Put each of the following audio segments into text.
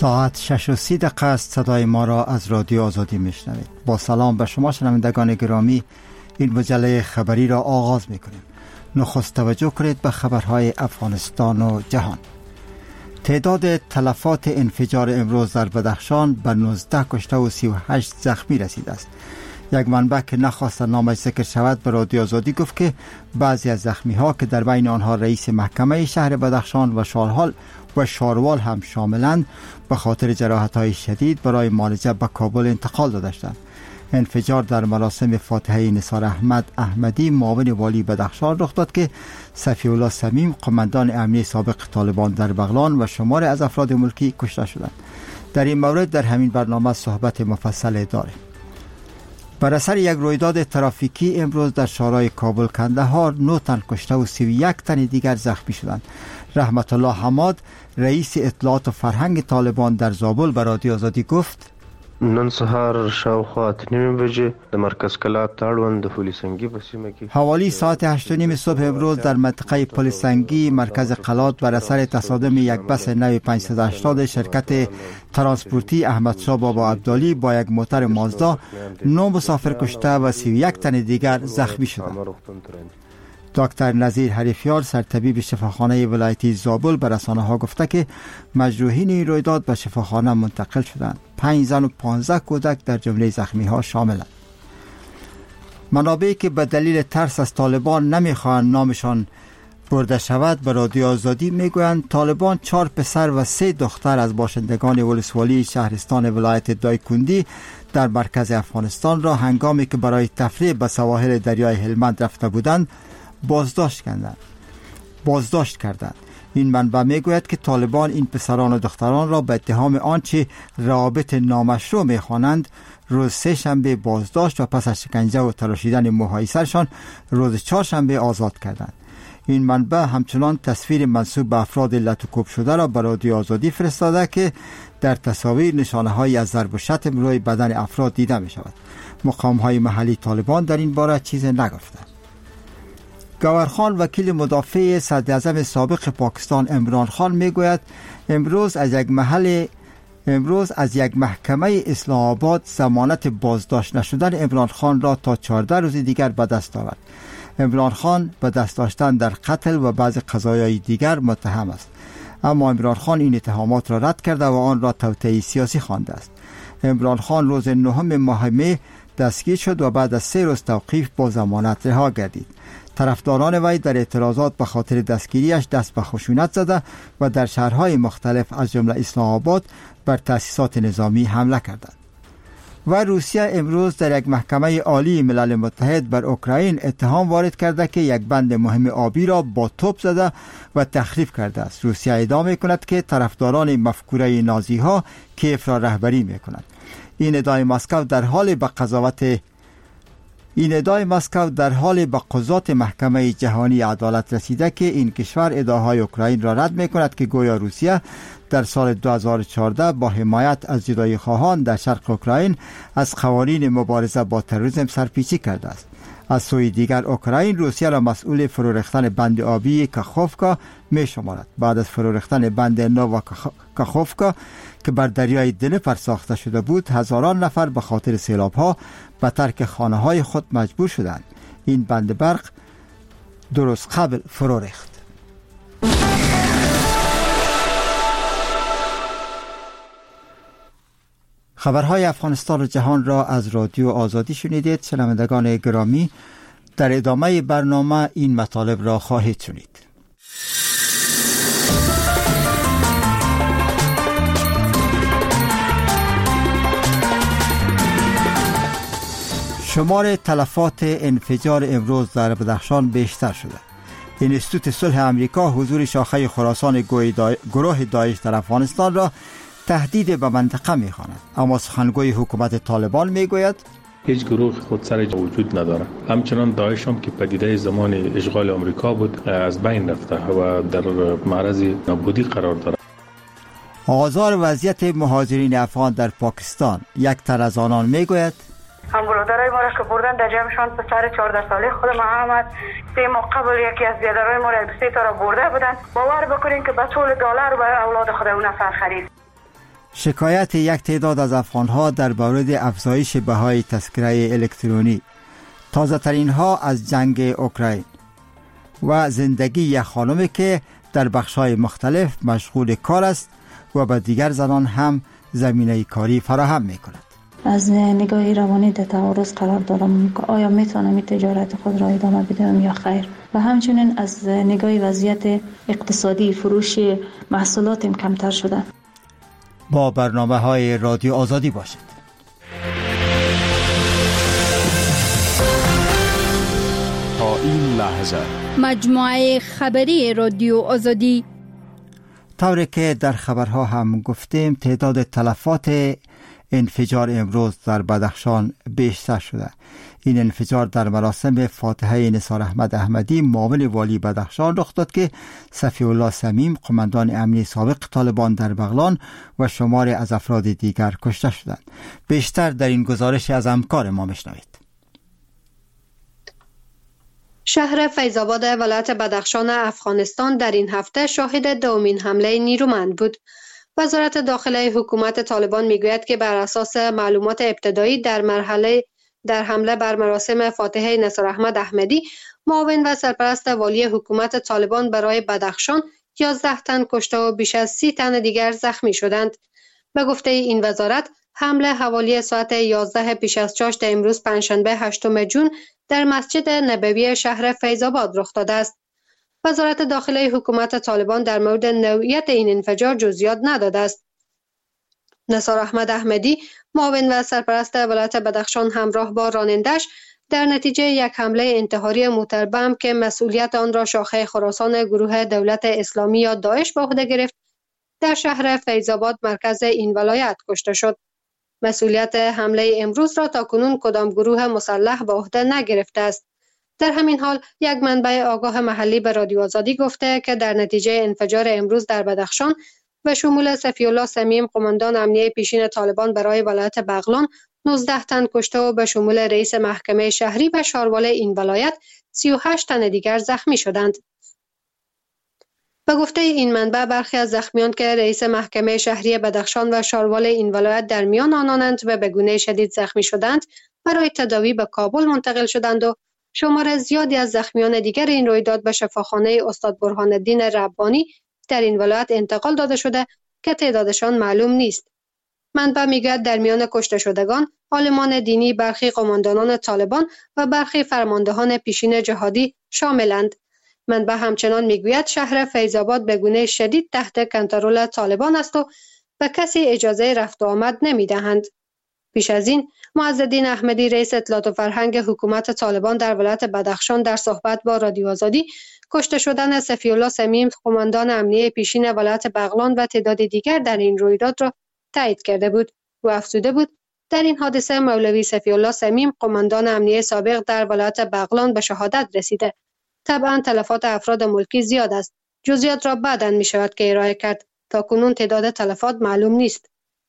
ساعت 6:30 است. صدای ما را از رادیو آزادی میشنوید. با سلام به شما شنوندگان گرامی، این مجله خبری را آغاز میکنیم. نخست توجه کنید به خبرهای افغانستان و جهان. تعداد تلفات انفجار امروز در بدخشان به 19 کشته و 38 زخمی رسیده است. یک منبع که نخواست نامش ذکر شود به رادیو آزادی گفت که بعضی از زخمی ها که در بین آنها رئیس محکمه شهر بدخشان و شاروال هم شاملند به خاطر جراحت های شدید برای معالجه به کابل انتقال داده شدند. انفجار در مراسم فاتحه نثار احمد احمدی معاون والی بدخشان رخ داد که صفی الله صمیم قماندان امنیه سابق طالبان در بغلان و شمار از افراد ملکی کشته شدند. در این مورد در همین برنامه صحبت مفصل داریم. بر اثر یک رویداد ترافیکی امروز در شهرهای کابل کندهار 9 تن کشته و 31 تن دیگر زخمی شدند. رحمت الله حماد رئیس اطلاعات و فرهنگ طالبان در زابل به رادیو آزادی گفت نن سهار شاوخوا 8:30 بجې د مرکز کلات تاړوند د پولیسنګي په سیمه کې حوالی ساعت 8:30 صبح امروز در منطقه پولیسنگی مرکز قلات بر اثر تصادم یک بس نو 580 شرکت ترانسپورتی احمدشاه بابا عبدالی با یک موتر مازدا 9 مسافر کشته و 31 تن دیگر زخمی شدند. دکتر نظیر حریفیار سرطبیب شفاخانه ولایتی زابل به رسانه‌ها گفته که مجروحین این رویداد به شفاخانه منتقل شدند. 5 زن و 15 کودک در جمله زخمی‌ها شاملند. منابعی که به دلیل ترس از طالبان نمی‌خواهند نامشان برده شود به رادیو آزادی میگویند طالبان 4 پسر و 3 دختر از باشندگان ولسوالی شهرستان ولایت دایکندی در مرکز افغانستان را هنگامی که برای تفریح به سواحل دریای هلمند رفته بودند بازداشت کردند. این منبع میگوید که طالبان این پسران و دختران را به اتهام آنچه روابط نامشروع میخوانند روز 3 شنبه بازداشت و پس از شکنجه و تراشیدن موهای سرشان روز 4 شنبه آزاد کردند. این منبع همچنان تصویر منسوب به افراد لطوکوب شده را به رادیو آزادی فرستاده که در تصاویر نشانه‌هایی از ضرب و شتم روی بدن افراد دیده می شود. مقام‌های محلی طالبان در این باره چیزی نگفتند. گوهرخان وکیل مدافع صدراعظم سابق پاکستان عمران خان میگوید امروز از یک محکمه اسلام آباد ضمانت بازداشت نشدن عمران خان را تا 14 روز دیگر به دست آورد. عمران خان به دست داشتن در قتل و بعض قضایای دیگر متهم است، اما عمران خان این اتهامات را رد کرده و آن را توطئه سیاسی خوانده است. عمران خان روز 9 ماه می دستگیر شد و بعد از 3 روز توقیف با ضمانت رها گردید. طرفداران وی در اعتراضات به خاطر دستگیریش دست به خشونت زده و در شهرهای مختلف از جمله اسلام آباد بر تأسیسات نظامی حمله کردند. و روسیه امروز در یک محکمه عالی ملل متحد بر اوکراین اتهام وارد کرده که یک بند مهم آبی را با توپ زده و تخریب کرده است. روسیه ادعا می‌کند که طرفداران مفکوره نازی ها کیف را رهبری می‌کنند. این ادعای مسکو در حال به قضات محکمه جهانی عدالت رسیده که این کشور ادعاهای اوکراین را رد می‌کند که گویا روسیه در سال 2014 با حمایت از جدایی خواهان در شرق اوکراین از قوانین مبارزه با تروریسم سرپیچی کرده است. از سوی دیگر اوکراین روسیه را مسئول فرو ریختن بند آبی کاخوفکا می‌شمارد. بعد از فرو ریختن بند نووا کاخوفکا که بر دریای دنپر ساخته شده بود، هزاران نفر به خاطر سیلاب‌ها به ترک خانه‌های خود مجبور شدند. این بند برق درست قبل فرو ریخت. خبرهای افغانستان و جهان را از رادیو آزادی شنیدید. شنوندگان گرامی، در ادامه برنامه این مطالب را خواهید شنید. شمار تلفات انفجار امروز در بدخشان بیشتر شده. انستیتوت صلح آمریکا حضور شاخه خراسان گروه داعش در افغانستان را تهدید به منطقه می‌خواند، اما سخنگوی حکومت طالبان میگوید هیچ گروه خودسر وجود نداره. همچنان داعش هم که پدیده زمان اشغال آمریکا بود از بین رفته و در معرض نابودی قرار دارد. آزار وضعیت مهاجرین افغان در پاکستان. یک تن از آنان میگوید هم برادرای ما را که بردن در جمعشان پسر 14 ساله خود محمد 3 ماه قبل یکی از برادرای ما را 3 تا را برده بودن. باور بکنین که به $2 به اولاد خود اون نفر خرید. شکایت یک تعداد از افغانها در مورد افزایش بهای تذکره الکترونی، تازه ترین ها از جنگ اوکراین و زندگی یک خانمی که در بخش‌های مختلف مشغول کار است و به دیگر زنان هم زمینه کاری فراهم می‌کند. از نگاه روانی در تعارض قرار دارم که آیا میتونم تجارت خود را ادامه بدم یا خیر، و همچنین از نگاه وضعیت اقتصادی فروش محصولاتم کمتر شده. با برنامه‌های رادیو آزادی باشید. تا این لحظه مجموعه خبری رادیو آزادی. طوری که در خبرها هم گفتیم، تعداد تلفات انفجار امروز در بدخشان بیشتر شده. این انفجار در مراسم فاتحه نثار احمد احمدی معاون والی بدخشان رخ داد که صفی الله صمیم قماندان امنی سابق طالبان در بغلان و شماری از افراد دیگر کشته شدند. بیشتر در این گزارش از همکار ما میشنوید. شهر فیض‌آباد ولایت بدخشان افغانستان در این هفته شاهد دومین حمله نیرومند بود. وزارت داخله حکومت طالبان میگوید که بر اساس معلومات ابتدایی در حمله بر مراسم فاتحه نثار احمد احمدی معاون و سرپرست والی حکومت طالبان برای بدخشان 11 تن کشته و بیش از 30 تن دیگر زخمی شدند. به گفته این وزارت، حمله حوالی ساعت 11 پیش از چاشت امروز پنجشنبه 8 جون در مسجد نبوی شهر فیض‌آباد رخ داده است. وزارت داخله حکومت طالبان در مورد نوعیت این انفجار جزئیات نداده است. نثار احمد احمدی، معاون و سرپرست ولایت بدخشان همراه با رانندش در نتیجه یک حمله انتحاری موتر بم که مسئولیت آن را شاخه خراسان گروه دولت اسلامی یا داعش به عهده گرفت، در شهر فیض‌آباد مرکز این ولایت کشته شد. مسئولیت حمله امروز را تاکنون کدام گروه مسلح به عهده نگرفته است. در همین حال یک منبع آگاه محلی به رادیو آزادی گفته که در نتیجه انفجار امروز در بدخشان و شمول صفی الله صمیم قماندان امنیه پیشین طالبان برای ولایت بغلان 19 تن کشته و به شمول رئیس محکمه شهری و شاروال این ولایت 38 تن دیگر زخمی شدند. به گفته این منبع، برخی از زخمیان که رئیس محکمه شهری بدخشان و شاروال این ولایت در میان آنانند و به گونه شدید زخمی شدند برای تداوی به کابل منتقل شدند و شمار زیادی از زخمیان دیگر این رویداد به شفاخانه استاد برهان الدین ربانی در این ولایت انتقال داده شده که تعدادشان معلوم نیست. منبع میگوید در میان کشته شدگان عالمان دینی، برخی قماندانان طالبان و برخی فرماندهان پیشین جهادی شاملند. منبع همچنان میگوید شهر فیض‌آباد به گونه شدید تحت کنترل طالبان است و به کسی اجازه رفت و آمد نمیدهند. پیش از این معزالدین احمدی رئیس اطلاعات و فرهنگ حکومت طالبان در ولایت بدخشان در صحبت با رادیو آزادی کشته شدن صفی الله صمیم قماندان امنیه پیشین ولایت بغلان و تعداد دیگر در این رویداد را تایید کرده بود و افزوده بود در این حادثه مولوی صفی الله صمیم قماندان امنیه سابق در ولایت بغلان به شهادت رسیده. طبعا تلفات افراد ملکی زیاد است. جزئیات را بعداً می شود که ارائه کرد. تا کنون تعداد تلفات معلوم نیست.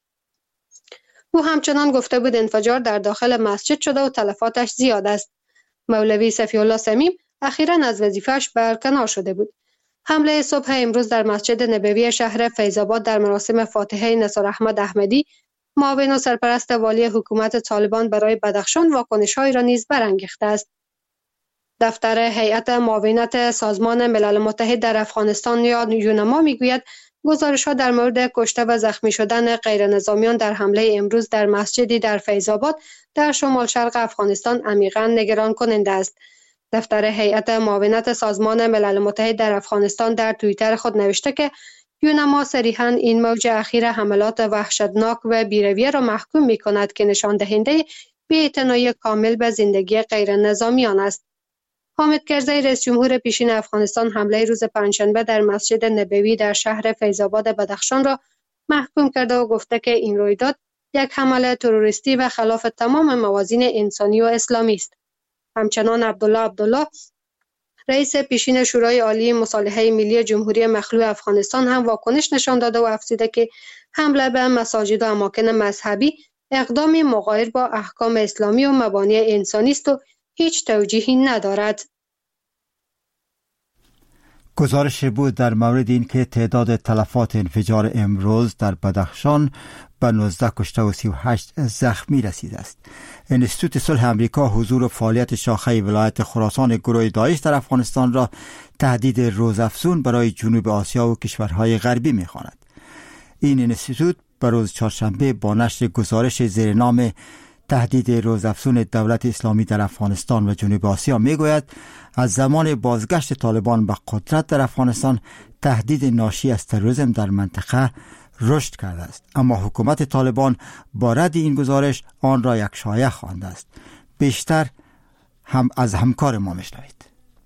او همچنان گفته بود انفجار در داخل مسجد شده و تلفاتش زیاد است. مولوی صفی الله صمیم اخیراً از وظیفه‌اش برکنار شده بود. حمله صبح امروز در مسجد نبوی شهر فیض‌آباد در مراسم فاتحه نثار احمد احمدی معاون و سرپرست والی حکومت طالبان برای بدخشان واکنش‌هایی را نیز برانگیخته است. دفتر هیئت معاونت سازمان ملل متحد در افغانستان یا یونما میگوید گزارش‌ها در مورد کشته و زخمی شدن غیرنظامیان در حمله امروز در مسجدی در فیض‌آباد در شمال شرق افغانستان عمیقاً نگران کننده است. دفتر هیئت معاونت سازمان ملل متحد در افغانستان در توییتر خود نوشته که یونما صریحاً این موج اخیر حملات وحشتناک و بی‌رویه را محکوم می‌کند که نشان دهنده بی‌اعتنایی کامل به زندگی غیرنظامیان است. حامد کرزی رئیس جمهور پیشین افغانستان حمله روز پنجشنبه در مسجد نبوی در شهر فیض‌آباد بدخشان را محکوم کرده و گفته که این رویداد یک حمله تروریستی و خلاف تمام موازین انسانی و اسلامی است. همچنان عبدالله رئیس پیشین شورای عالی مصالحه ملی جمهوری مخلوع افغانستان هم واکنش نشان داده و افزوده که حمله به مساجد و اماکن مذهبی اقدامی مغایر با احکام اسلامی و مبانی انسانی است و هیچ توجیهی ندارد. گزارش بود در مورد این که تعداد تلفات انفجار امروز در بدخشان به 19 کشته و 38 زخمی رسیده است. انستیتوت صلح امریکا حضور و فعالیت شاخه ولایت خراسان گروه داعش در افغانستان را تهدید روزافزون برای جنوب آسیا و کشورهای غربی می‌خواند. این انستیتوت به روز چهارشنبه با نشر گزارش زیر نام تهدید روزافزون دولت اسلامی در افغانستان و جنوب آسیا میگوید از زمان بازگشت طالبان به قدرت در افغانستان تهدید ناشی از تروریسم در منطقه رشد کرده است، اما حکومت طالبان با رد این گزارش آن را یک شایعه خوانده است. بیشتر هم از همکار ما میشنوید.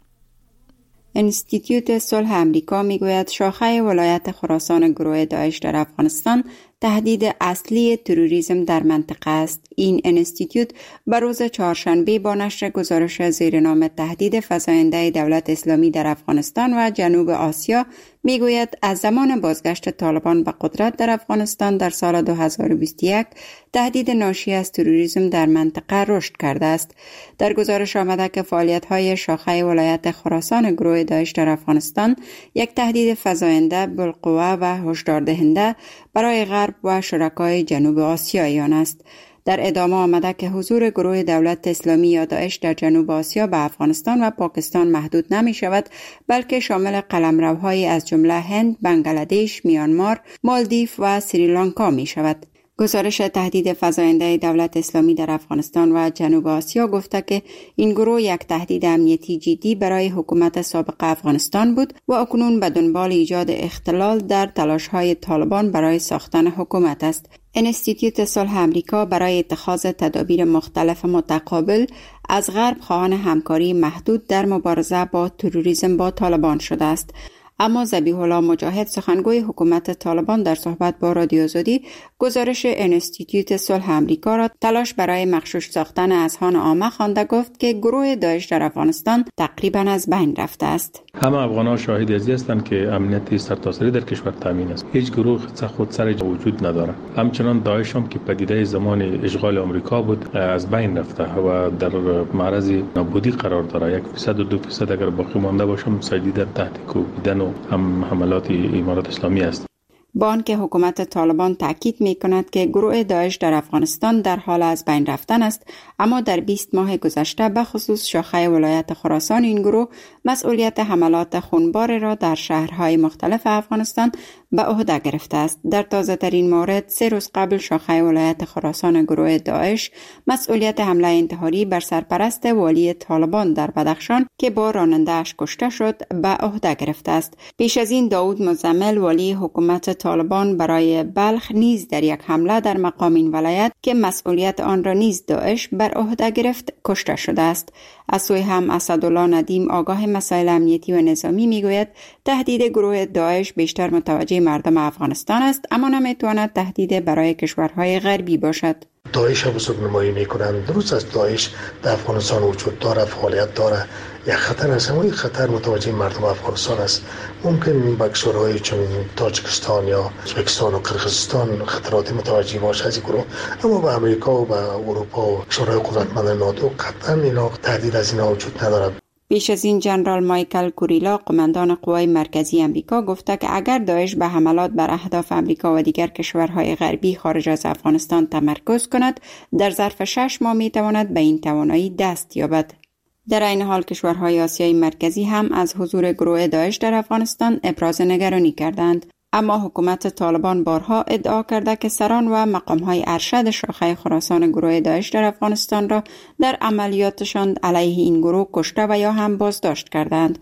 انستیتوت صلح امریکا میگوید شاخه ولایت خراسان گروه داعش در افغانستان تهدید اصلی تروریسم در منطقه است. این انستیتوت به روز چهارشنبه با نشر گزارش زیر نام تهدید فزاینده دولت اسلامی در افغانستان و جنوب آسیا میگوید از زمان بازگشت طالبان به قدرت در افغانستان در سال 2021 تهدید ناشی از تروریسم در منطقه رشد کرده است. در گزارش آمده که فعالیت‌های شاخه ولایت خراسان گروه داعش در افغانستان یک تهدید فزاینده بالقوه و هشدار دهنده برای غرب و شرکای جنوب آسیاییان است. در ادامه آمده که حضور گروه دولت اسلامی یا داعش در جنوب آسیا به افغانستان و پاکستان محدود نمی شود، بلکه شامل قلمروهای از جمله هند، بنگلادش، میانمار، مالدیو و سریلانکا می شود. گزارش تهدید فزاینده دولت اسلامی در افغانستان و جنوب آسیا گفته که این گروه یک تهدید امنیتی جدی برای حکومت سابق افغانستان بود و اکنون به دنبال ایجاد اختلال در تلاش‌های طالبان برای ساختن حکومت است. انستیتوت صلح امریکا برای اتخاذ تدابیر مختلف متقابل از غرب خواهان همکاری محدود در مبارزه با تروریسم با طالبان شده است. اما ذبیح الله مجاهد سخنگوی حکومت طالبان در صحبت با رادیو آزادی گزارش انستیتوت صلح امریکا را تلاش برای مغشوش ساختن اذهان عامه خوانده گفت که گروه داعش در افغانستان تقریبا از بین رفته است. همه افغان‌ها شاهد ازی هستند که امنیت سرتاسری در کشور تامین است. هیچ گروه خود سر وجود نداره. همچنان داعش هم که پدیده زمان اشغال آمریکا بود از بین رفته و در معرض نابودی قرار داره. 1% و 2% اگر باقی مانده باشم سجیده تحت کوبیدن و هم حملات امارات اسلامی است. با آنکه حکومت طالبان تاکید می‌کند که گروه داعش در افغانستان در حال از بین رفتن است، اما در 20 ماه گذشته به خصوص شاخه ولایت خراسان این گروه مسئولیت حملات خونبار را در شهرهای مختلف افغانستان به عهده گرفته است. در تازه‌ترین مورد 3 روز قبل شاخه ولایت خراسان گروه داعش مسئولیت حمله انتحاری بر سرپرست والی طالبان در بدخشان که با راننده‌اش کشته شد به عهده گرفته است. پیش از این داود مزمل والی حکومت طالبان برای بلخ نیز در یک حمله در مقام این ولایت که مسئولیت آن را نیز داعش بر عهده گرفت کشته شده است. از سوی هم اسدالله ندیم آگاه مسائل امنیتی و نظامی میگوید تهدید گروه داعش بیشتر متوجه مردم افغانستان است، اما نمیتواند تهدید برای کشورهای غربی باشد. داعش بزرگ نمایی میکنند. درست است داعش در افغانستان وجود داره، فعالیت داره، یک خطر است، اما این خطر متوجه مردم افغانستان است. ممکن به کشورهای چون تاجیکستان یا ازبکستان و قرقیزستان خطرات متوجه باشه از این گروه، اما به امریکا و به اروپا و کشورهای قدرتمند ناتو قطعا اینا تهدید از اینا وجود نداره. پیش از این جنرال مایکل کوریلا قماندان قوای مرکزی امریکا گفته که اگر داعش به حملات بر اهداف امریکا و دیگر کشورهای غربی خارج از افغانستان تمرکز کند، در ظرف 6 ماه میتواند به این توانایی دست یابد. در این حال کشورهای آسیای مرکزی هم از حضور گروه داعش در افغانستان ابراز نگرانی کردند. اما حکومت طالبان بارها ادعا کرده که سران و مقامهای ارشد شاخه خراسان گروه داعش در افغانستان را در عملیاتشان علیه این گروه کشته و یا هم بازداشت کردند.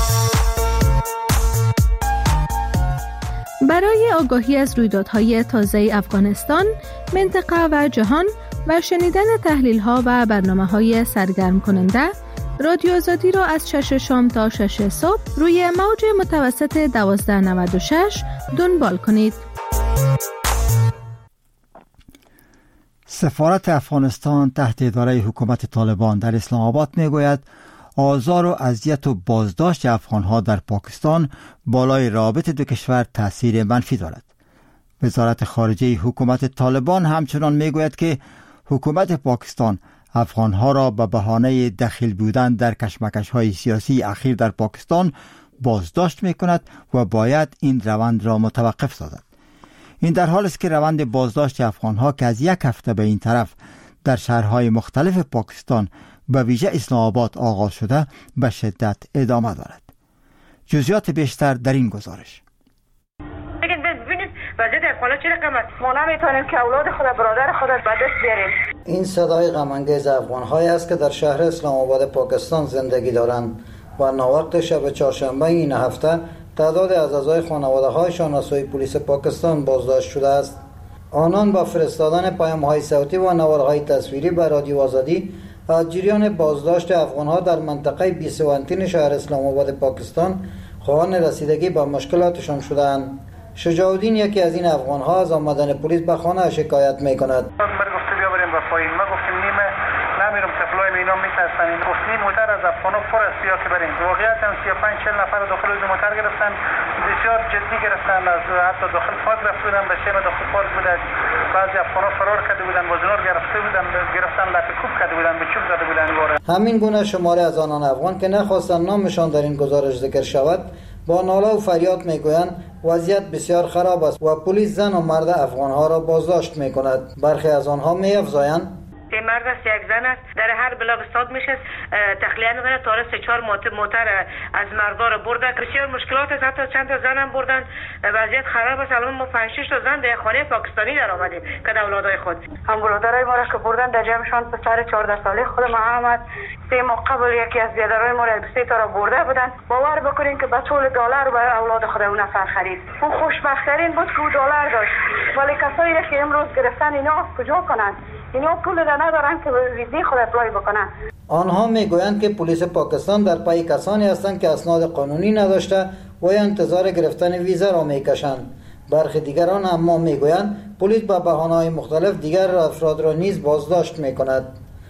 برای آگاهی از رویدادهای تازه افغانستان، منطقه و جهان و شنیدن تحلیل‌ها و برنامه‌های سرگرم کننده، رادیو آزادی را از 6 شام تا 6 صبح روی موج متوسط 1296 دنبال کنید. سفارت افغانستان تحت اداره حکومت طالبان در اسلام آباد میگوید آزار و اذیت و بازداشت افغانها در پاکستان بالای روابط دو کشور تأثیر منفی دارد. وزارت خارجه حکومت طالبان همچنان میگوید که حکومت پاکستان افغانها را به بهانه دخیل بودن در کشمکش‌های سیاسی اخیر در پاکستان بازداشت می کند و باید این روند را متوقف سازد. این در حالی است که روند بازداشت افغانها که از یک هفته به این طرف در شهرهای مختلف پاکستان به ویژه اسلام آباد آغاز شده به شدت ادامه دارد. جزئیات بیشتر در این گزارش. وضعیت افغان‌ها چه رقم است؟ ما نمیتونیم که اولاد خود برادر خود به دست بیاریم. این صدای غم‌انگیز افغان‌هایی است که در شهر اسلام آباد پاکستان زندگی دارند و ناوقت شب چهارشنبه این هفته تعداد از اعضای خانواده‌هایشان از سوی پلیس پاکستان بازداشت شده است. آنان با فرستادن پیام‌های صوتی و نوارهای تصویری به رادیو آزادی از جریان بازداشت افغان‌ها در منطقه 20 شهر اسلام آباد پاکستان خواهان رسیدگی به مشکلاتشان شدند. شجاع الدین یکی از این افغان‌ها از آمدن پلیس به خانه شکایت می‌کند. گفته بیا بریم به پایین، ما گفتیم نیمه نمیرم طفلای اینا میترسن، گفتیم موتر از افغانا پر است بیا که بریم. واقعیت هم 35-40 نفر داخل موتر گرفتن، بسیار جدی گرفتن، از حتی داخل پارک رفته بودن، به شهر داخل پارک بودن، بعضی افغانا فرار کرده بودن، بازنور گرفته بودن، گرفتن لطه کوب کرده بودن، به چوب زده بودن. همین گونه شماره از آنان افغان که نخواستند نامشان در این گزارش ذکر شود با ناله و فریاد میگویند وضعیت بسیار خراب است و پلیس زن و مرد افغانها را بازداشت میکند. برخی از آنها میافزایند یک مرد است، یک زن است، در هر بلاک استاد میشه تخلیه میکنه. تا 3-4 موتر از مردا رو برده، بسیار مشکلات است، حتی چند تا زن هم بردن. وضعیت خراب است. الان ما 5-6 تا زن در خانه پاکستانی در آمدیم که اولادای خود هم برادرای ما را که بردن در جمعشان پسر 14 ساله خود محمد 3 ماه قبل یکی از بیادرای ما را 3 تا را برده بودن. باور بکنین که به طول $1 برای اولاد خود اون نفر خرید. اون خوشبخت‌ترین بود که $1 داشت، ولی کسایی را که امروز گرفتن اینا کجا کنن؟ اینا پول ندارن که ویزی خود اپلای بکنن. آنها میگویند که پلیس پاکستان در پای کسانی هستند که اسناد قانونی نداشته و انتظار گرفتن ویزا را میکشند. برخی دیگران اما میگویند پلیس با بهانه‌های مختلف دیگر افراد را نیز بازداشت میکند.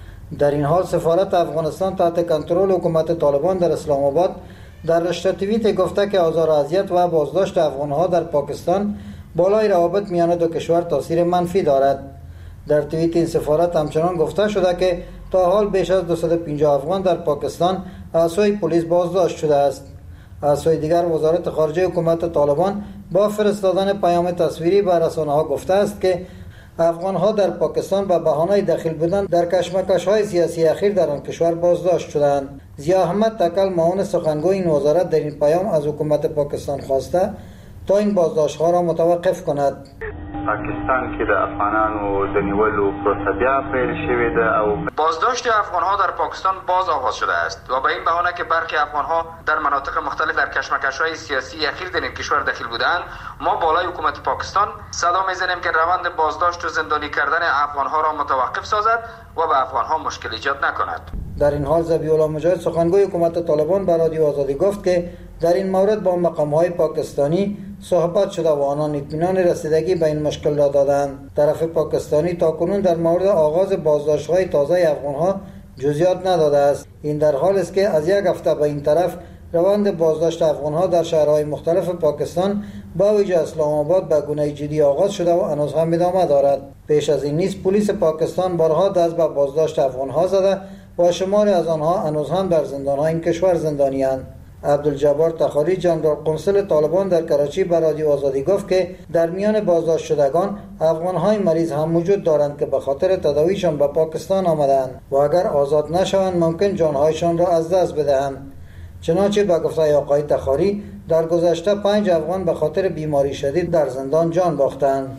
در این حال سفارت افغانستان تحت کنترل حکومت طالبان در اسلام آباد در رشته توییت گفته که آزار و اذیت و بازداشت افغانها در پاکستان بالای روابط میان دو کشور تاثیر منفی دارد. در توییت این سفارت همچنان گفته شده که تا حال بیش از 250 افغان در پاکستان از سوی پلیس بازداشت شده است. از سوی دیگر وزارت خارجه حکومت طالبان با فرستادن پیام تصویری به رسانه‌ها گفته است که افغان‌ها در پاکستان به بهانه دخیل بودن در کشمکش‌های سیاسی اخیر در آن کشور بازداشت شدند. ضیا احمد تکل معاون سخنگوی این وزارت در این پیام از حکومت پاکستان خواسته تا این بازداشت‌ها را متوقف کند. پاکستان کې د افغانانو د نیولو پروسه بیا پیل شوې ده او بازداشت افغان‌ها در پاکستان باز آغاز شده است و به این بهانه که برخی افغان‌ها در مناطق مختلف در کشمکش‌های سیاسی اخیر در این کشور دخیل بودند، ما بالای حکومت پاکستان صدا می‌زنیم که روند بازداشت و زندانی کردن افغان‌ها را متوقف سازد و به افغان‌ها مشکل ایجاد نکند. در این حال ذبیح الله مجاهد سخنگوی حکومت طالبان به رادیو آزادی گفت که در این مورد با مقام‌های پاکستانی صحبت شده و آنان اطمینان رسیدگی به این مشکل را دادند. طرف پاکستانی تاکنون در مورد آغاز بازداشت‌های تازه افغان‌ها جزئیات نداده است. این در حالی است که از یک هفته به این طرف روند بازداشت افغان‌ها در شهرهای مختلف پاکستان با ویژه اسلام آباد به گونه جدی آغاز شده و هنوز هم ادامه دارد. پیش از این نیز پلیس پاکستان بارها دست به بازداشت افغان‌ها زده و شماری از آنها هنوز هم در زندان‌های این کشور زندانی‌اند. عبدالجبار تخاری جنرال قنصل طالبان در کراچی به رادیو آزادی گفت که در میان بازداشت شدگان افغان‌های مریض هم موجود دارند که به خاطر تداویشان به پاکستان آمدند و اگر آزاد نشوند ممکن جان‌هایشان را از دست بدهند. چنانچه به گفته آقای تخاری در گذشته 5 افغان به خاطر بیماری شدید در زندان جان باختند.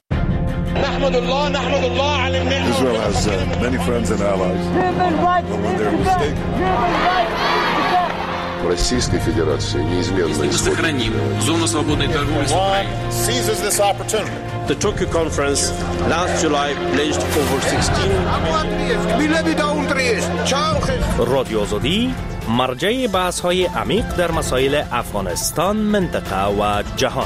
نحمد الله على النعمة. Israel has many friends and allies. When they're mistaken. Российской Федерации неизменно сохраним зону свободной торговли с Украиной. Seizes this opportunity. The Tokyo conference last July pledged over 16 رادیو آزادی مرجع بحث‌های عمیق در مسائل افغانستان، منطقه و جهان.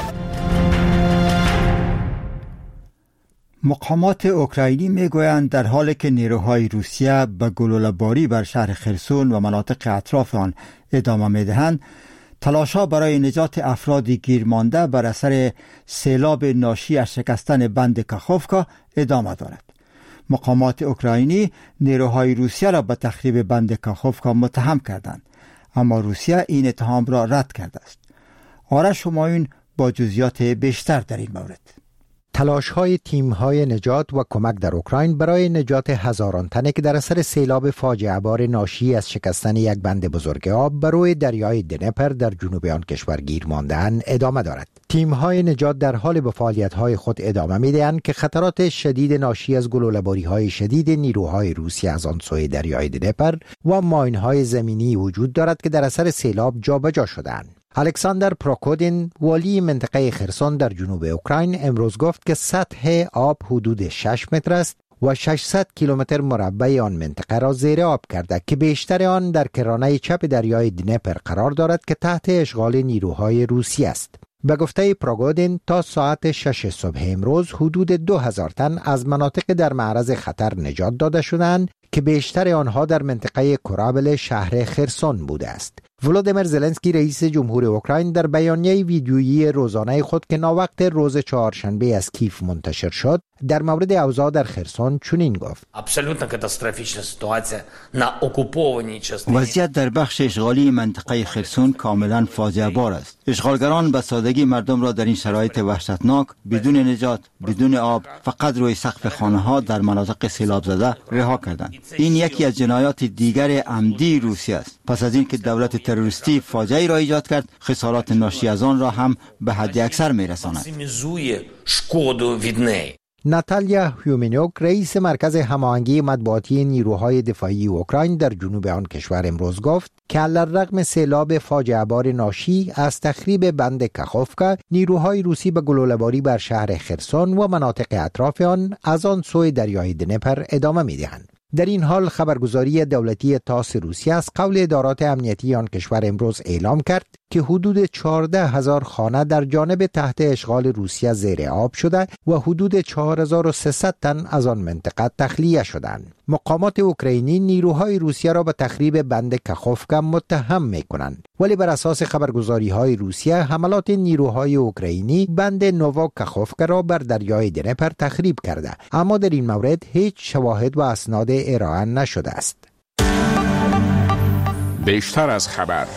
مقامات اوکراینی میگویند در حالی که نیروهای روسیه به گلوله‌باری بر شهر خرسون و مناطق اطراف آن ادامه میدهند، تلاش‌ها برای نجات افراد گیرمانده بر اثر سیلاب ناشی از شکستن بند کاخوفکا ادامه دارد. مقامات اوکراینی نیروهای روسیه را به تخریب بند کاخوفکا متهم کردند، اما روسیه این اتهام را رد کرده است. آرش همایون با جزئیات بیشتر در این مورد. تلاش‌های تیم‌های نجات و کمک در اوکراین برای نجات هزاران تن که در اثر سیلاب فاجعه بار ناشی از شکستن یک بند بزرگ آب بر روی دریای دنپر در جنوب آن کشور گیر مانده‌اند ادامه دارد. تیم‌های نجات در حال به فعالیت‌های خود ادامه می‌دهند که خطرات شدید ناشی از گلوله‌باری‌های شدید نیروهای روسی از آن سوی دریای دنپر و ماین‌های زمینی وجود دارد که در اثر سیلاب جابجا شده‌اند. الکساندر پروکودین والی منطقه خرسون در جنوب اوکراین امروز گفت که سطح آب حدود 6 متر است و 600 کیلومتر مربع آن منطقه را زیر آب کرده که بیشتر آن در کرانه چپ دریای دنپر قرار دارد که تحت اشغال نیروهای روسی است. به گفته پروکودین تا ساعت 6 صبح امروز حدود 2000 تن از مناطق در معرض خطر نجات داده شدند که بیشتر آنها در منطقه کرابل شهر خرسون بوده است. ولودیمیر زلنسکی رئیس جمهور اوکراین در بیانیه ویدیویی روزانه خود که ناوقت روز چهارشنبه از کیف منتشر شد در مورد اوضاع در خرسون چنین گفت: وضعیت در بخش اشغالی منطقه خرسون کاملا فاجعه بار است. اشغالگران به سادگی مردم را در این شرایط وحشتناک بدون نجات، بدون آب، فقط روی سقف خانه‌ها در مناطق سیلاب زده رها کردند. این یکی از جنایات دیگر عمدی روسیه است. پس از اینکه دولت تروریستی فاجعه‌ای را ایجاد کرد، خسارات ناشی از آن را هم به حد اکثر می‌رساند. ناتالیا هیومنیوک رئیس مرکز هماهنگی مطبوعاتی نیروهای دفاعی اوکراین در جنوب آن کشور امروز گفت که علیرغم سیلاب فاجعه بار ناشی از تخریب بند کاخوفکا، نیروهای روسی به گلوله‌باری بر شهر خرسون و مناطق اطراف آن از آن سوی دریای دنپر ادامه می‌دهند. در این حال خبرگزاری دولتی تاس روسیه از قول ادارات امنیتی آن کشور امروز اعلام کرد که حدود 14,000 خانه در جانب تحت اشغال روسیه زیر آب شده و حدود 4300 تن از آن منطقه تخلیه شدند. مقامات اوکراینی نیروهای روسیه را به تخریب بند کاخوفکا متهم می‌کنند، ولی بر اساس خبرگزاری‌های روسیه حملات نیروهای اوکراینی بند نووا کاخوفکا را بر دریای دنپر تخریب کرده، اما در این مورد هیچ شواهد و اسناد ارائه نشده است. بیشتر از خبر.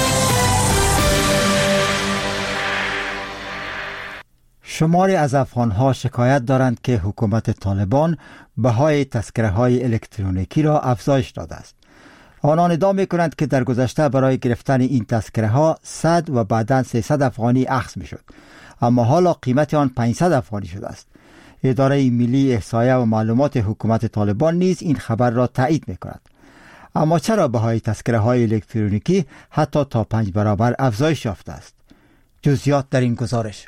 شماری از افغان‌ها شکایت دارند که حکومت طالبان بهای تذکره‌های الکترونیکی را افزایش داده است. آنان ادعا می‌کنند که در گذشته برای گرفتن این تذکره‌ها 100 و بعداً 300 افغانی اخذ می‌شد، اما حالا قیمت آن 500 افغانی شده است. اداره ملی احصایه و معلومات حکومت طالبان نیز این خبر را تایید می‌کند. اما چرا بهای تذکره‌های الکترونیکی حتی تا 5 برابر افزایش یافته است؟ جزئیات در این گزارش.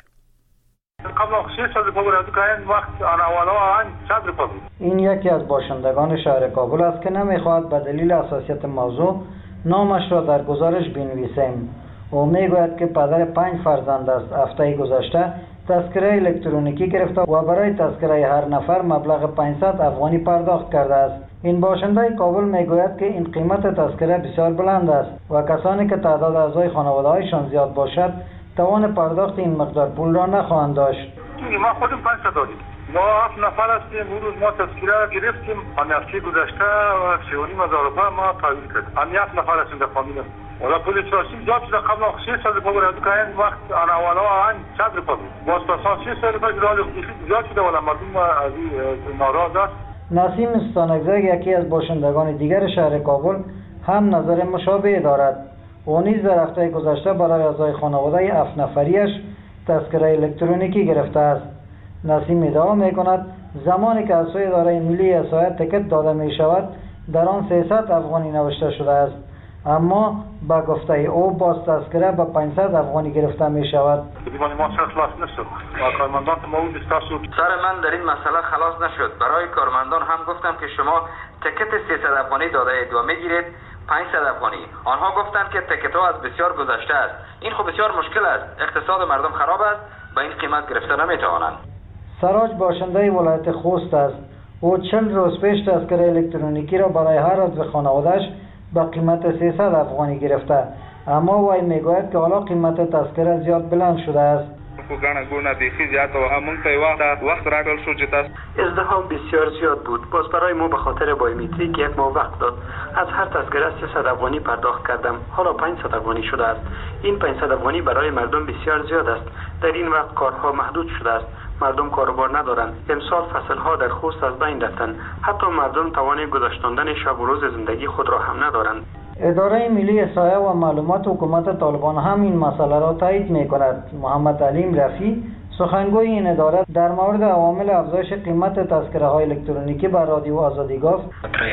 این یکی از باشندگان شهر کابل است که نمیخواهد به دلیل حساسیت موضوع نامش را در گزارش بنویسیم. او میگوید که پدر 5 فرزند است. هفته گذشته تذکره الکترونیکی گرفته و برای تذکره هر نفر مبلغ 500 افغانی پرداخت کرده است. این باشنده کابل میگوید که این قیمت تذکره بسیار بلند است و کسانی که تعداد اعضای خانواده‌هایشان زیاد باشد توان پرداخت این مقدار پول را نخواهند داشت. ما خودم 500 دادیم. ما 7 نفر هستیم. اون روز ما تذکره گرفتیم. هفته گذشته 3,500 روپیه ما تحویل کردیم. 7 نفر هستیم در فامیل. ولی پول چارسی زیاد شده. قبل 600 روپیه بود که این وقت اولا 100 روپیه بود. باز تا 600 روپیه زیاد شده ولی مردم از ناراض است. نسیم استانکزی یکی از باشندگان دیگر شهر کابل هم نظر مشابه دارد. او نیز در هفته گذشته برای اعضای خانواده 7 نفریش تذکره الکترونیکی گرفته است. نسیم ادعا می‌کند زمانی که از سوی اداره ملی احصایه تکت داده می‌شود در آن 300 افغانی نوشته شده است، اما با گفته او باز تذکره به 500 افغانی گرفته می‌شود. سر من در این مسئله خلاص نشد. برای کارمندان هم گفتم که شما تکت 300 افغانی داده اید و می‌گیرید 500 افغانی. آنها گفتند که تکت ها از بسیار گذشته است. این خب بسیار مشکل است. اقتصاد مردم خراب است. با این قیمت گرفته نمیتوانند. سراج باشنده ولایت خوست است. او 40 روز پیش تذکره الکترونیکی را برای هر عضو خانواده‌اش با قیمت 300 افغانی گرفته، اما وی میگوید که حالا قیمت تذکره زیاد بلند شده است. خو غاڼه ګونه بیخي زیات و همون ته وخت راغل شو چې تاسو ازدحام بسیار زیاد بود. باز برای ما به خاطر بایومتریک یک ماه وقت داد. از هر تذکره 300 افغانی پرداخت کردم. حالا 500 افغانی شده است. این 500 افغانی برای مردم بسیار زیاد است. در این وقت کارها محدود شده است. مردم کاروبار ندارند. امسال فصلها در خوست از بین رفتند. حتی مردم توان گذشتاندن شب و روز زندگی خود را هم ندارند. اداره ملی احصایه و معلومات حکومت طالبان هم این مسئله را تایید می‌کند. محمد علیم رفی سخنگوی این اداره در مورد عوامل افزایش قیمت تذکره‌های الکترونیکی بر رادیو آزادی گفت: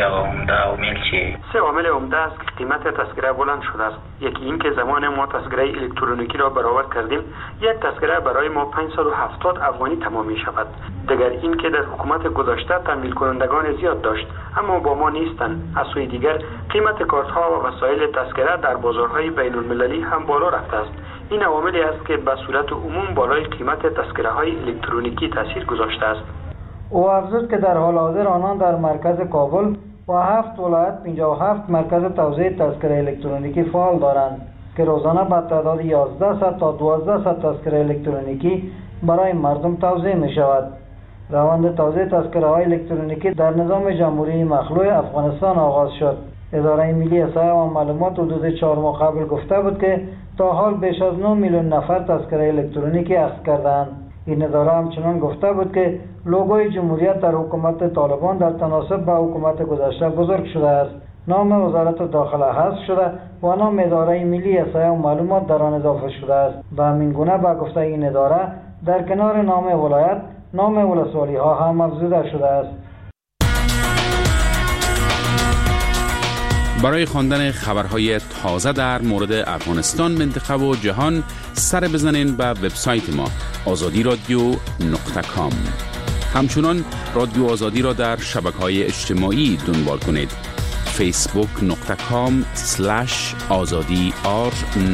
سه عامل عمده است که قیمت تذکره بلند شده است. یکی این که زمان ما تذکره الکترونیکی را برآورد کردیم، یک تذکره برای ما 570 افغانی تمام می شود. دیگر این که در حکومت گذشته تمویل کنندگان زیاد داشت اما با ما نیستند. از سوی دیگر قیمت کارت‌ها و وسایل تذکره در بازارهای بین المللی هم بالا رفته است. این عواملی است که به صورت عموم بالای قیمت تذکره‌های الکترونیکی تاثیر گذاشته است. او افزود که در حال حاضر آنان در مرکز کابل و 7 ولایت 57 مرکز توزیع تذکره الکترونیکی فعال دارند که روزانه به تعداد 1100 تا 1200 تذکره الکترونیکی برای مردم توزیع می شود. روند توزیع تذکره‌های الکترونیکی در نظام جمهوری مخلوع افغانستان آغاز شد. اداره ملی احصایه و معلومات حدود 4 ماه قبل گفته بود که تا حال بیش از 9 میلیون نفر تذکره الکترونیکی اخذ کردند. این اداره همچنان گفته بود که لوگوی جمهوریت در حکومت طالبان در تناسب با حکومت گذشته بزرگ شده است. نام وزارت داخله حذف شده و نام اداره ملی احصایه و معلومات در آن اضافه شده است. به همین گونه با گفته این اداره در کنار نام ولایت نام ولسوالی ها هم افزوده شده است. برای خواندن خبرهای تازه در مورد افغانستان، منطقه و جهان سر بزنین به وبسایت ما azadiradyo.com. همچنان رادیو آزادی را در شبکه‌های اجتماعی دنبال کنید. facebook.com/azadi_r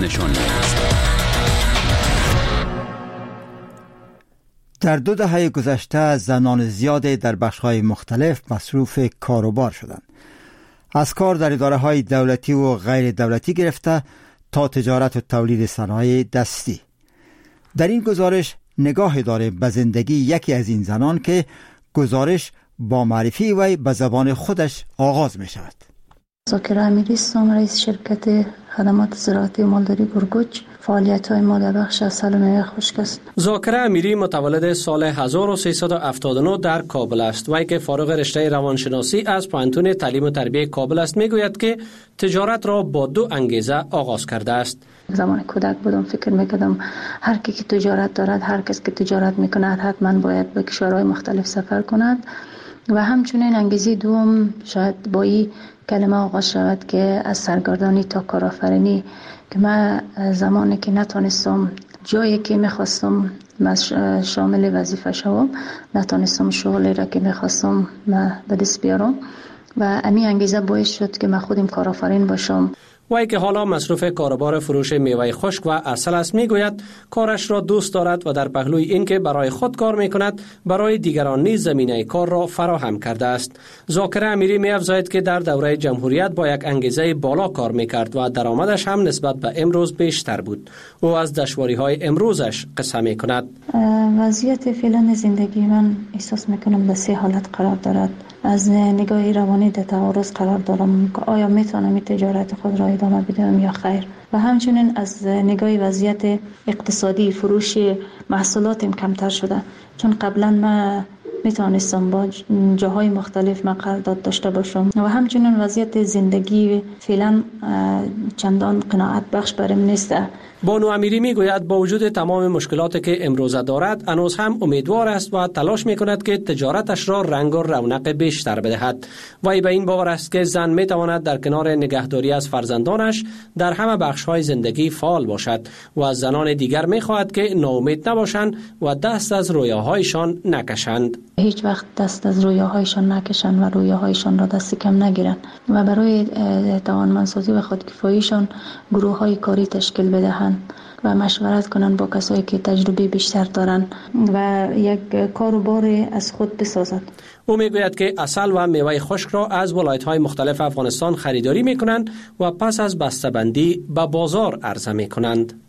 در 2 دهه گذشته زنان زیادی در بخش‌های مختلف مصروف کاروبار شدند. از کار در اداره‌های دولتی و غیر دولتی گرفته تا تجارت و تولید صنایع دستی. در این گزارش نگاه داریم به زندگی یکی از این زنان که گزارش با معرفی وی به زبان خودش آغاز می شود. زاکر امیری هستم، رئیس شرکت خدمات زراعتی و مالداری گرگوچ. فعالیت‌های ما در بخش عسل و میوه خشک است. زاکر امیری متولد سال 1379 در کابل است. وی که فارغ رشته روانشناسی از پانتون تعلیم و تربیت کابل است میگوید که تجارت را با 2 انگیزه آغاز کرده است. زمان کودک بودم فکر میکردم هر کی که تجارت دارد، هر کس که تجارت میکند حتما باید به کشورهای مختلف سفر کند و همچنین انگیزه دوم شاید با این کلمه آغاز شود که از سرگردانی تا کارآفرینی، که من زمانی که نتونستم جایی که میخواستم شامل وظیفه شوم، نتونستم شغلی را که میخواستم به دست بیارم و امی انگیزه باعث شد که من خودم کارآفرین باشم. وی که حالا مصروف کاروبار فروش میوه خشک و عسل است میگوید کارش را دوست دارد و در پهلوی این که برای خود کار میکند برای دیگران نیز زمینه کار را فراهم کرده است. زاکر امیری می‌افزاید که در دوره جمهوریت با یک انگیزه بالا کار میکرد و درآمدش هم نسبت به امروز بیشتر بود. او از دشواری‌های امروزش قصه میکند. وضعیت فعلا زندگی من احساس میکنم به 3 حالت قرار دارد. از نگاه روانی در تعارض قرار دارم که آیا میتونم تجارت خود را ادامه بدم یا خیر، و همچنین از نگاه وضعیت اقتصادی فروش محصولاتم کمتر شده، چون قبلا من میتونستم با جاهای مختلف من قرارداد داشته باشم و همچنین وضعیت زندگی فعلا چندان قناعت بخش برام نیست. بانو امیری میگوید با وجود تمام مشکلاتی که امروزه دارد هنوز هم امیدوار است و تلاش میکند که تجارتش را رنگ و رونق بیشتر بدهد. وی به این باور است که زن میتواند در کنار نگهداری از فرزندانش در همه بخش‌های زندگی فعال باشد و از زنان دیگر میخواهد که ناامید نباشند و دست از رویاهایشان نکشند. هیچ وقت دست از رویاهایشان نکشند و رویاهایشان را دست کم نگیرند و برای توانمندسازی و خودکفاییشان گروه‌های کاری تشکیل بدهند و مشورت کنند با کسایی که تجربه بیشتر دارند و یک کاروبار از خود بسازد. او میگوید که عسل و میوه خشک را از ولایت‌های مختلف افغانستان خریداری میکنند و پس از بسته‌بندی به بازار عرضه میکنند.